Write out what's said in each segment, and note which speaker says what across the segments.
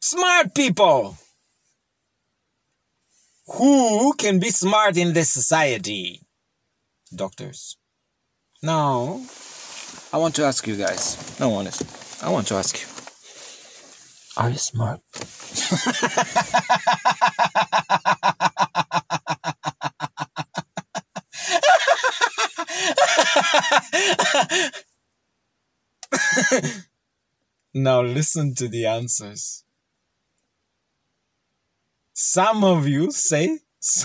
Speaker 1: Smart people! Who can be smart in this society? Doctors. Now, I want to ask you guys. No, honestly. I want to ask you. Are you smart? Now listen to the answers. Some of you say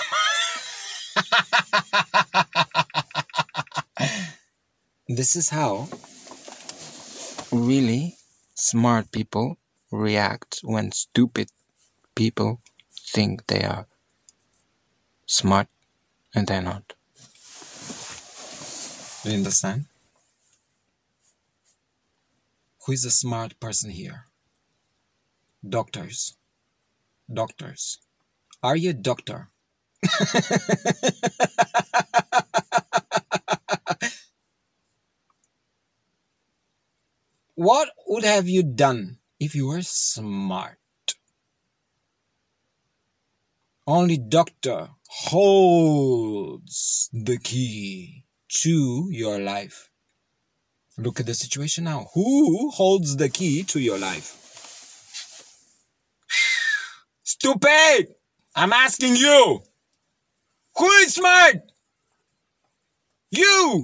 Speaker 1: this is how really smart people react when stupid people think they are smart and they're not. Do you understand? Who is a smart person here? Doctors. Doctors. Are you a doctor? What would have you done if you were smart? Only doctor holds the key to your life. Look at the situation now. Who holds the key to your life? Stupid! I'm asking you. Who is smart? You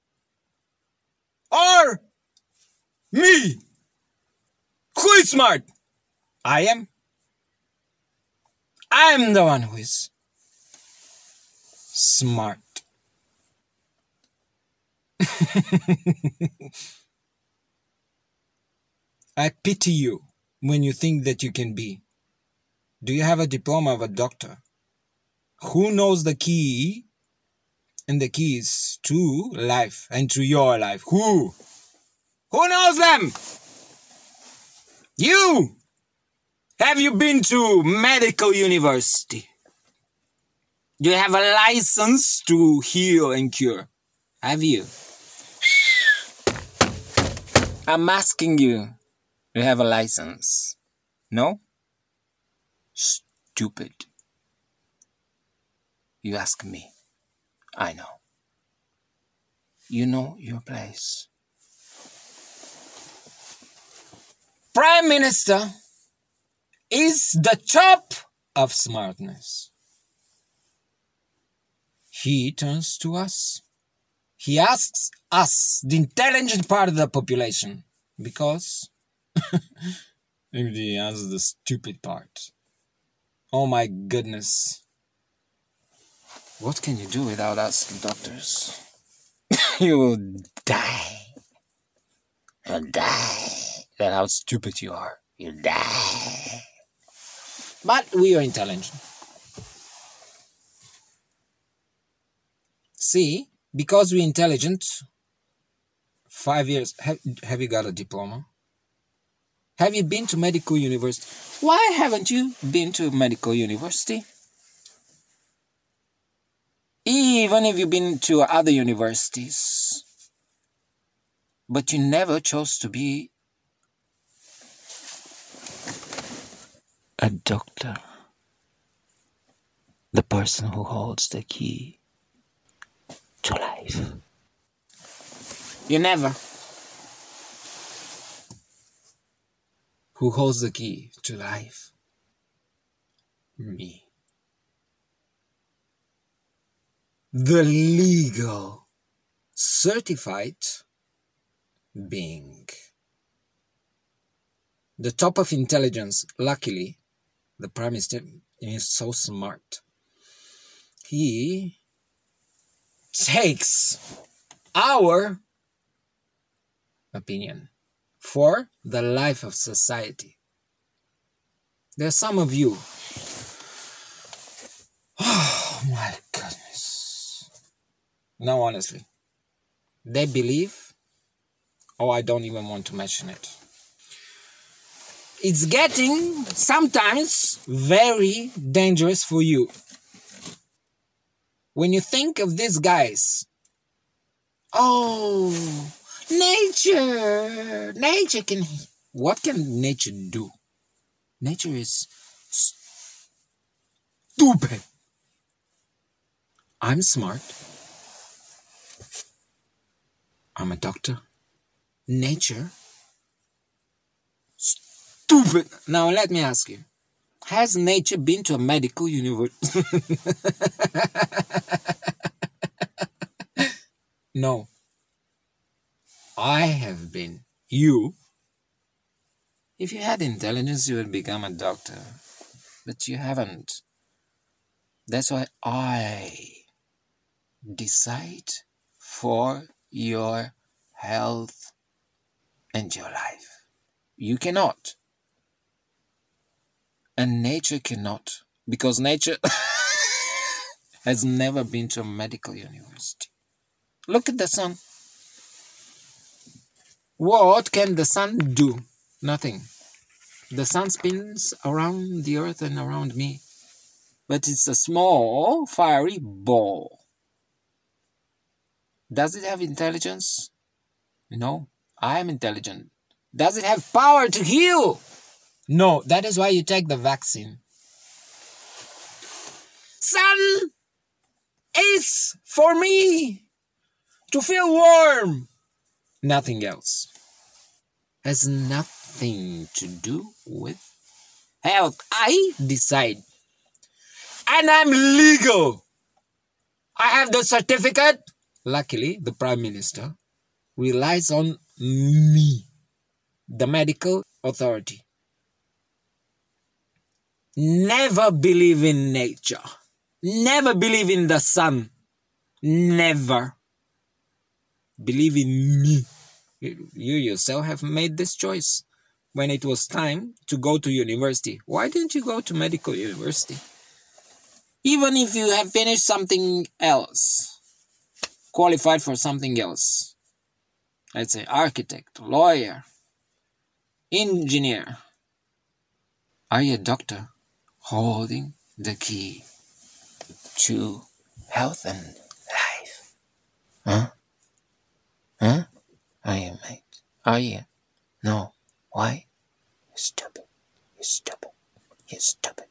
Speaker 1: or me? Who is smart? I am. I'm the one who is smart. I pity you when you think that you can be. Do you have a diploma of a doctor? Who knows the key and the keys to life and to your life? Who? Who knows them? You! Have you been to medical university? Do you have a license to heal and cure? Have you? I'm asking you. Do you have a license? No? Stupid. You ask me. I know. You know your place. Prime Minister is the top of smartness. He turns to us. He asks us, the intelligent part of the population, because maybe he answers the stupid part. Oh my goodness. What can you do without us, the doctors? You will die. You'll die. That's how stupid you are. You'll die. But we are intelligent. See, because we're intelligent, 5 years, have you got a diploma? Have you been to medical university? Why haven't you been to medical university? Even if you've been to other universities, but you never chose to be a doctor, the person who holds the key to life. You never. Who holds the key to life? Me. The legal, certified being. The top of intelligence, luckily, the Prime Minister is so smart. He takes our opinion for the life of society. There are some of you. Oh my goodness. No, honestly. They believe, oh, I don't even want to mention it. It's getting sometimes very dangerous for you. When you think of these guys, oh, nature can, what can nature do? Nature is stupid. I'm smart. I'm a doctor. Nature, stupid. Now let me ask you, has nature been to a medical university? No. I have been. You? If you had intelligence, you would become a doctor. But you haven't. That's why I decide for your health and your life. You cannot. And nature cannot. Because nature has never been to a medical university. Look at the sun. What can the sun do? Nothing. The sun spins around the earth and around me. But it's a small, fiery ball. Does it have intelligence? No. I am intelligent. Does it have power to heal? No. That is why you take the vaccine. Sun is for me to feel warm. Nothing else. Has nothing to do with health. I decide. And I'm legal. I have the certificate. Luckily, the Prime Minister relies on me, the medical authority. Never believe in nature. Never believe in the sun. Never. Believe in me. You yourself have made this choice. When it was time to go to university, why didn't you go to medical university? Even if you have finished something else, qualified for something else, let's say architect, lawyer, engineer, are you a doctor holding the key to health and life? Huh? Huh? Are you, mate? Are you? No. Why? You're stupid. You're stupid. You're stupid.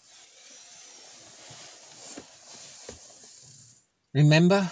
Speaker 1: Remember?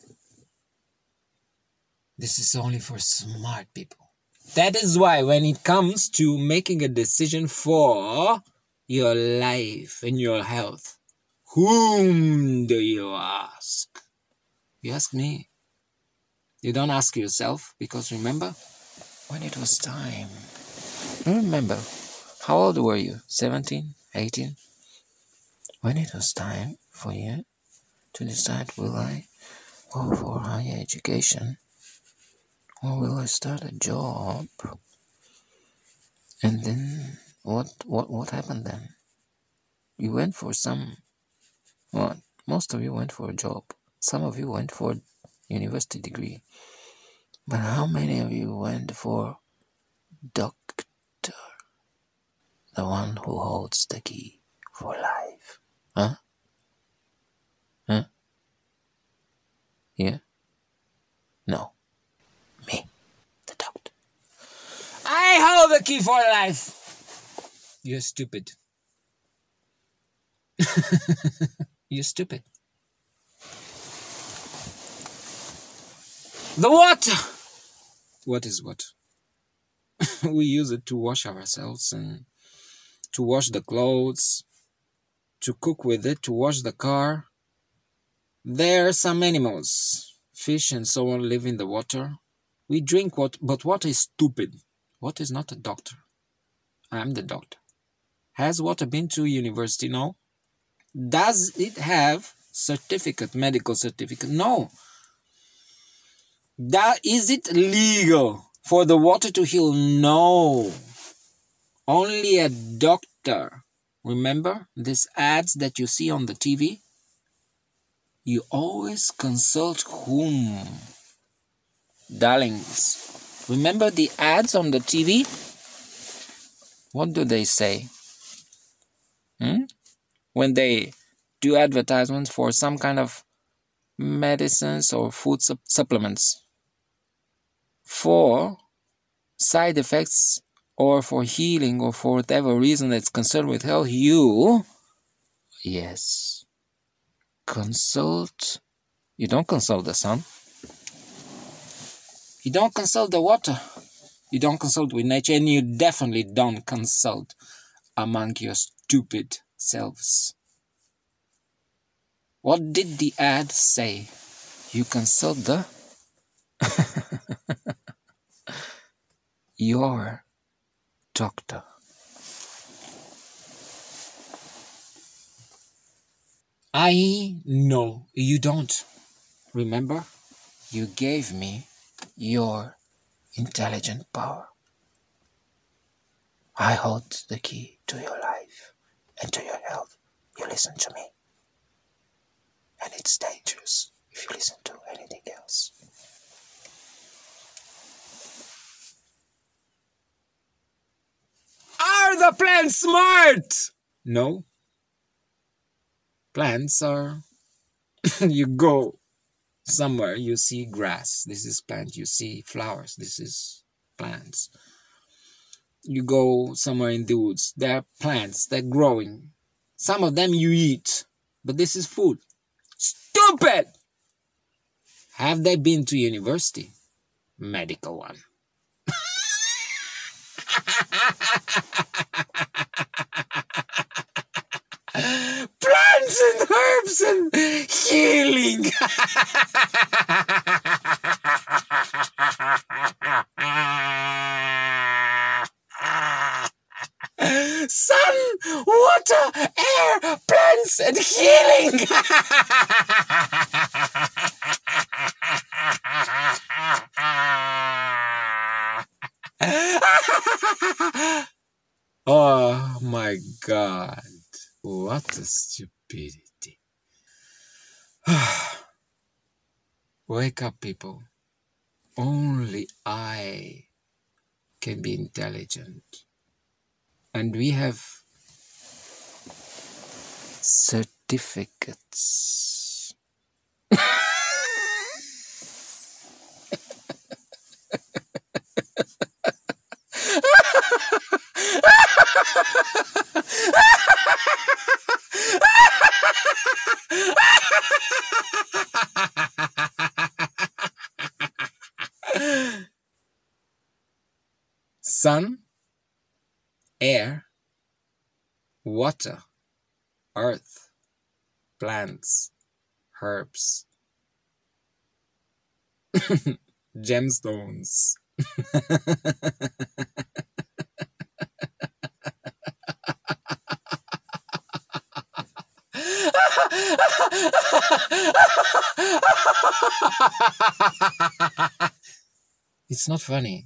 Speaker 1: This is only for smart people. That is why when it comes to making a decision for your life and your health, whom do you ask? You ask me. You don't ask yourself, because remember, when it was time. Remember, how old were you? 17? 18? When it was time for you to decide, will I go for higher education? Or will I start a job? And then, what happened then? You went for most of you went for a job. Some of you went for university degree. But how many of you went for doctor? The one who holds the key for life. Huh? Huh? Yeah? No. Me, the doctor. I hold the key for life. You're stupid. You're stupid. The water. What is what? We use it to wash ourselves and to wash the clothes, to cook with it, to wash the car. There are some animals, fish and so on, live in the water. We drink water, but water is stupid. Water is not a doctor. I am the doctor. Has water been to university? No. Does it have certificate, medical certificate? No. Is it legal for the water to heal? No. Only a doctor. Remember these ads that you see on the TV? You always consult whom? Darlings, remember the ads on the TV? What do they say? When they do advertisements for some kind of medicines or food supplements for side effects or for healing, or for whatever reason that's concerned with health, you, yes, consult. You don't consult the sun. You don't consult the water. You don't consult with nature, and you definitely don't consult among your stupid selves. What did the ad say? You consult the your doctor. I know you don't. Remember, you gave me your intelligent power. I hold the key to your life and to your health. You listen to me. And it's dangerous if you listen to anything else. Are the plants smart? No. Plants are... you go somewhere, you see grass. This is plant. You see flowers. This is plants. You go somewhere in the woods. There are plants. They're growing. Some of them you eat. But this is food. Stupid! Have they been to university? Medical one. Plants and herbs and healing. Sun, water, air, plants and healing. Oh my God. What a stupidity. Wake up, people. Only I can be intelligent. And we have certificates. Sun, air, water, earth, plants, herbs, gemstones. It's not funny.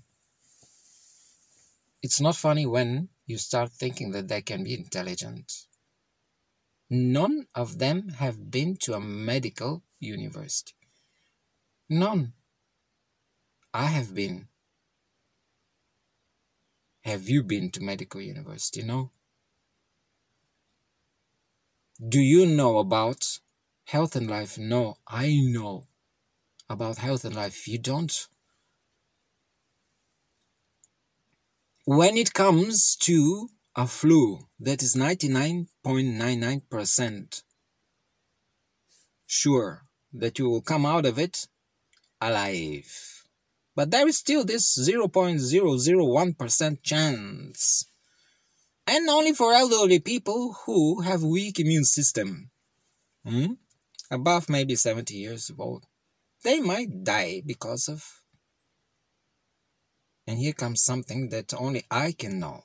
Speaker 1: It's not funny when you start thinking that they can be intelligent. None of them have been to a medical university. None. I have been. Have you been to medical university? No. Do you know about health and life? No, I know about health and life. You don't. When it comes to a flu that is 99.99% sure that you will come out of it alive. But there is still this 0.001% chance. And only for elderly people who have weak immune system. Above maybe 70 years old. They might die because of... And here comes something that only I can know.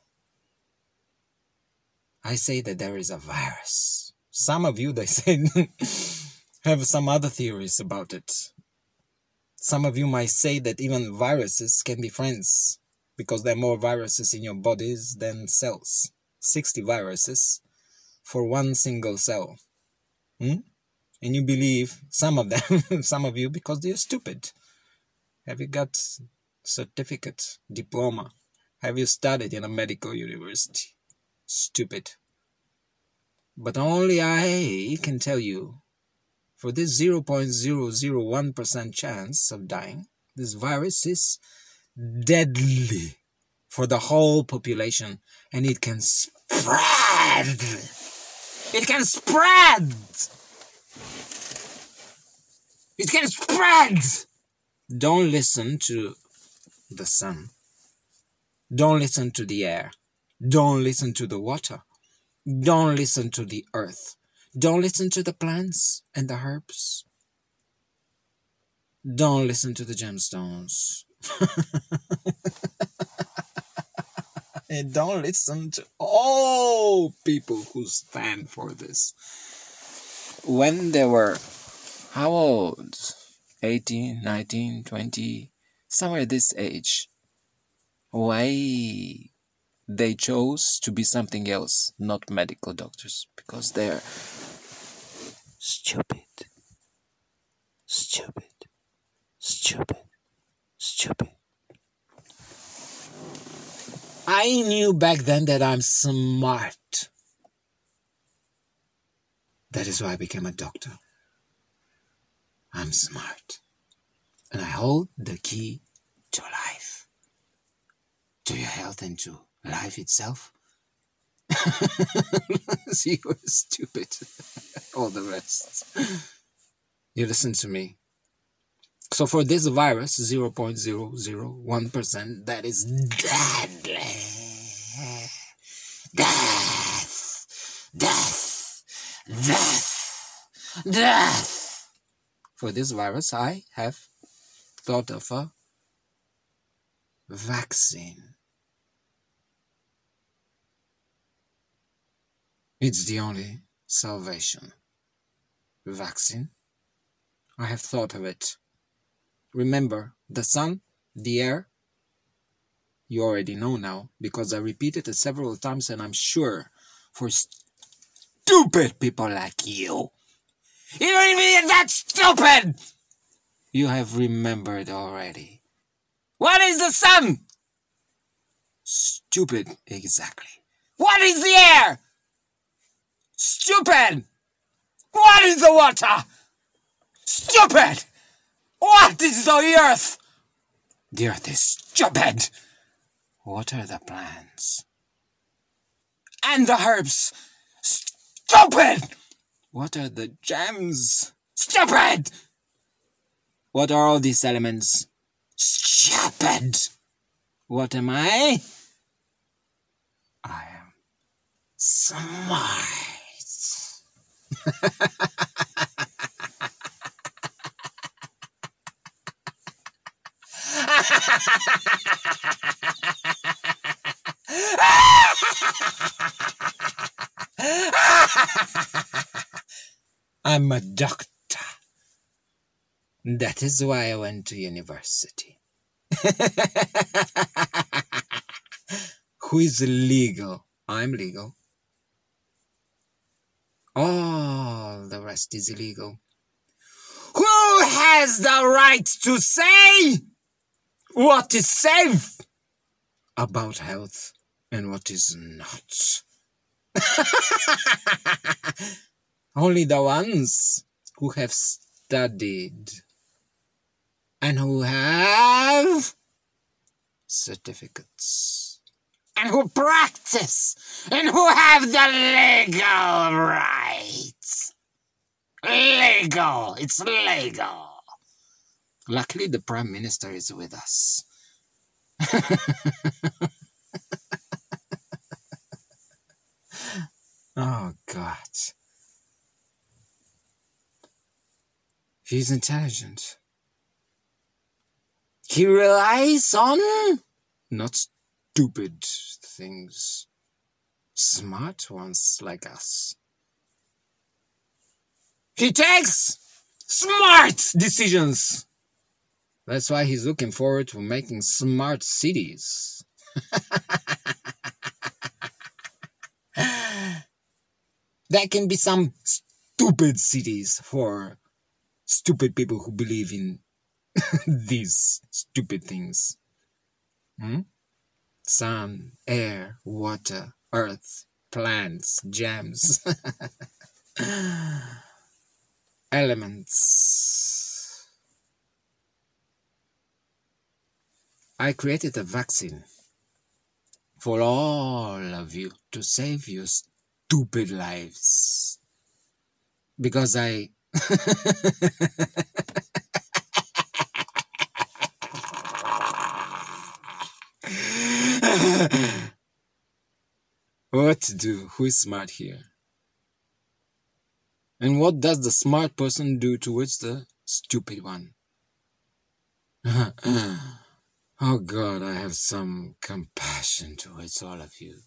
Speaker 1: I say that there is a virus. Some of you, they say, have some other theories about it. Some of you might say that even viruses can be friends because there are more viruses in your bodies than cells. 60 viruses for one single cell. And you believe, some of them, some of you, because they're stupid. Have you got certificate, diploma? Have you studied in a medical university? Stupid. But only I can tell you, for this 0.001% chance of dying, this virus is deadly. for the whole population, and it can spread. It can spread. It can spread. Don't listen to the sun. Don't listen to the air. Don't listen to the water. Don't listen to the earth. Don't listen to the plants and the herbs. Don't listen to the gemstones. And don't listen to all people who stand for this. When they were, how old? 18, 19, 20, somewhere this age. Why they chose to be something else, not medical doctors? Because they're stupid. Stupid. Stupid. Stupid. I knew back then that I'm smart. That is why I became a doctor. I'm smart. And I hold the key to life. To your health and to life itself. See, you're stupid. All the rest. You listen to me. So for this virus, 0.001%, that is deadly. Death. Death. Death. Death. For this virus, I have thought of a vaccine. It's the only salvation. Vaccine. I have thought of it. Remember, the sun, the air, you already know now, because I repeated it several times, and I'm sure for stupid people like you don't even that stupid! You have remembered already. What is the sun? Stupid, exactly. What is the air? Stupid! What is the water? Stupid! What is the earth? The earth is stupid. What are the plants? And the herbs? Stupid! What are the gems? Stupid! What are all these elements? Stupid! What am I? I am smart. I'm a doctor. That is why I went to university. Who is legal? I'm legal. All the rest is illegal. Who has the right to say what is safe about health and what is not? Only the ones who have studied and who have certificates and who practice and who have the legal rights. Legal. It's legal. Luckily, the Prime Minister is with us. Oh, God. He's intelligent. He relies on not stupid things, smart ones like us. He takes smart decisions. That's why he's looking forward to making smart cities. There can be some stupid cities for stupid people who believe in these stupid things. Sun, air, water, earth, plants, gems, elements. I created a vaccine for all of you to save your stupid lives. Because I... What to do? Who is smart here? And what does the smart person do towards the stupid one? Oh God, I have some compassion towards all of you.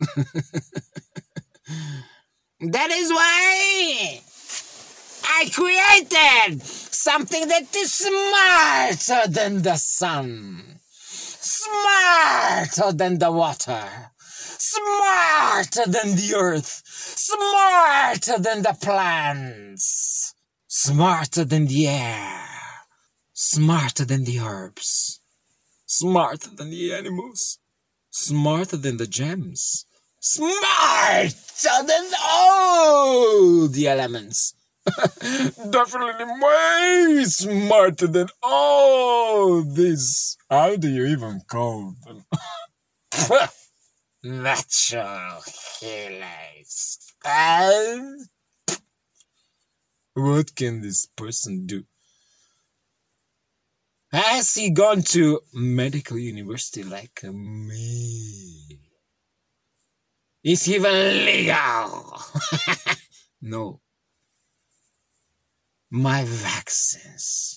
Speaker 1: That is why I created something that is smarter than the sun, smarter than the water, smarter than the earth, smarter than the plants, smarter than the air, smarter than the herbs, smarter than the animals, smarter than the gems, smarter than all the elements. Definitely way smarter than all this. How do you even call them? Natural healers. What can this person do? Has he gone to medical university like me? Is he even legal? No. My vaccines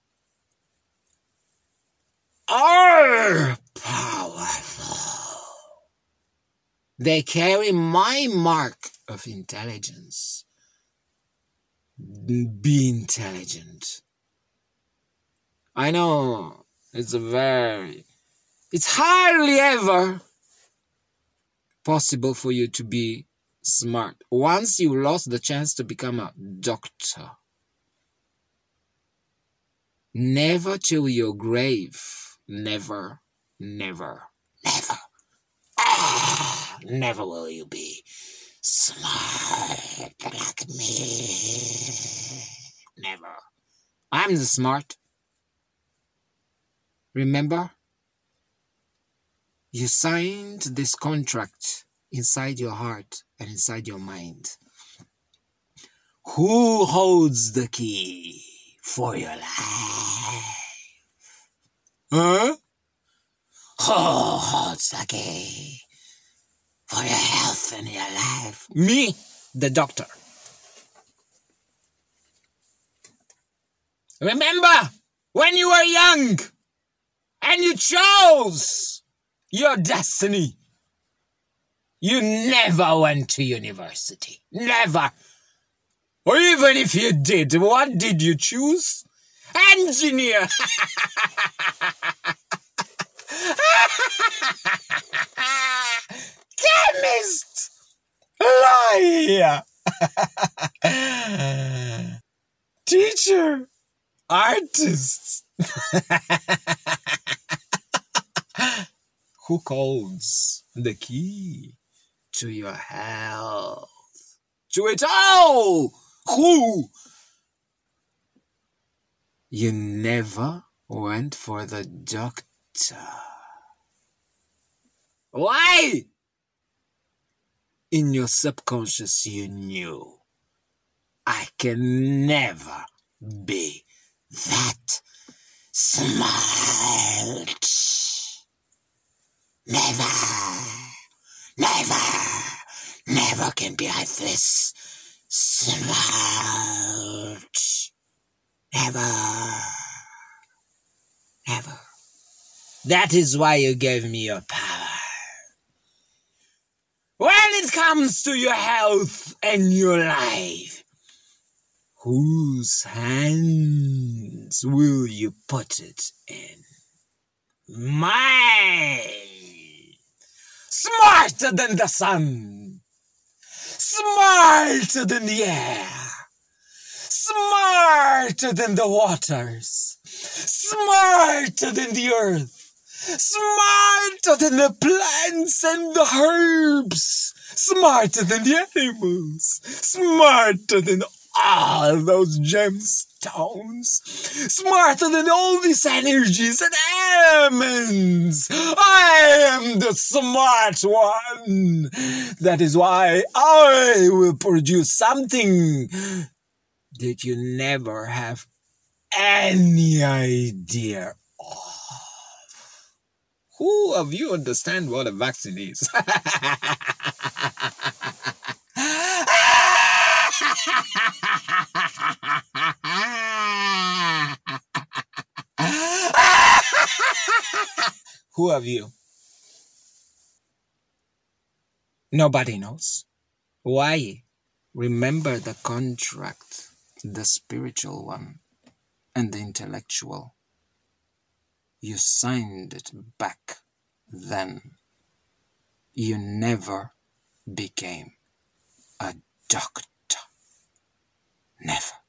Speaker 1: are powerful. They carry my mark of intelligence. Be intelligent. I know it's hardly ever possible for you to be smart once you lost the chance to become a doctor. Never till your grave. Never, never, never. Never will you be smart like me. Never. I'm the smart. Remember? You signed this contract inside your heart and inside your mind. Who holds the key for your life? Huh? Who holds the key for your health and your life? Me, the doctor. Remember when you were young and you chose your destiny? You never went to university. Never. Or even if you did, what did you choose? Engineer. Chemist. Lawyer. Teacher. Artist. Who holds the key to your health? To it all! Who? You never went for the doctor. Why? In your subconscious you knew, I can never be that smart. Never, never, never can be like this smart. Never, never. That is why you gave me your power. When it comes to your health and your life, whose hands will you put it in? Mine! Smarter than the sun, smarter than the air, smarter than the waters, smarter than the earth, smarter than the plants and the herbs, smarter than the animals, smarter than all those gemstones, smarter than all these energies and elements. I am the smart one. That is why I will produce something that you never have any idea of. Who of you understand what a vaccine is? Who of you? Nobody knows. Why? Remember the contract, the spiritual one and the intellectual. You signed it back then. You never became a doctor. Never.